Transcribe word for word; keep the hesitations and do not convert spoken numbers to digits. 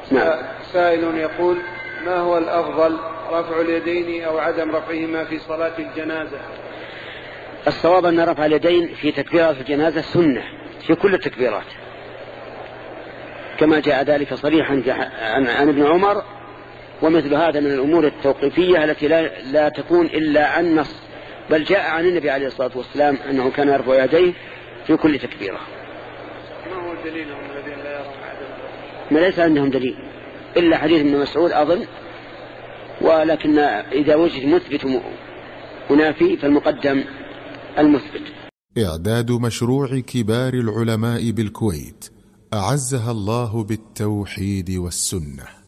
نعم. سائل يقول: ما هو الأفضل، رفع اليدين أو عدم رفعهما في صلاة الجنازة؟ الصواب أن رفع اليدين في تكبيرات الجنازة سنة في كل التكبيرات، كما جاء ذلك صريحا عن ابن عمر، ومثل هذا من الأمور التوقيفية التي لا, لا تكون إلا عن نص، بل جاء عن النبي عليه الصلاة والسلام أنه كان يرفع يديه في كل تكبيرة. ما هو دليلهم الذين لا يرون عدم الرفع؟ ما ليس عندهم دليل إلا حديث ابن مسعود أظن، ولكن إذا وجد مثبت منافي فالمقدم المثبت. إعداد مشروع كبار العلماء بالكويت أعزها الله بالتوحيد والسنة.